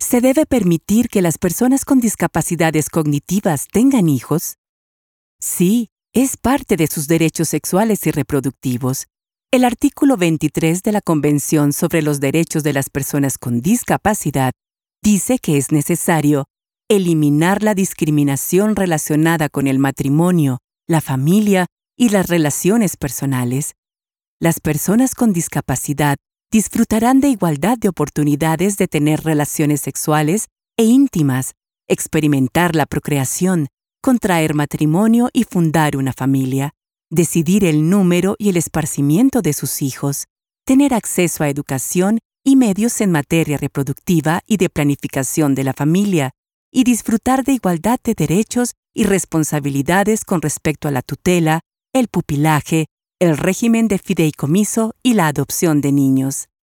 ¿Se debe permitir que las personas con discapacidades cognitivas tengan hijos? Sí, es parte de sus derechos sexuales y reproductivos. El artículo 23 de la Convención sobre los Derechos de las Personas con Discapacidad dice que es necesario eliminar la discriminación relacionada con el matrimonio, la familia y las relaciones personales. Las personas con discapacidad disfrutarán de igualdad de oportunidades de tener relaciones sexuales e íntimas, experimentar la procreación, contraer matrimonio y fundar una familia, decidir el número y el esparcimiento de sus hijos, tener acceso a educación y medios en materia reproductiva y de planificación de la familia, y disfrutar de igualdad de derechos y responsabilidades con respecto a la tutela, el pupilaje, el régimen de fideicomiso y la adopción de niños.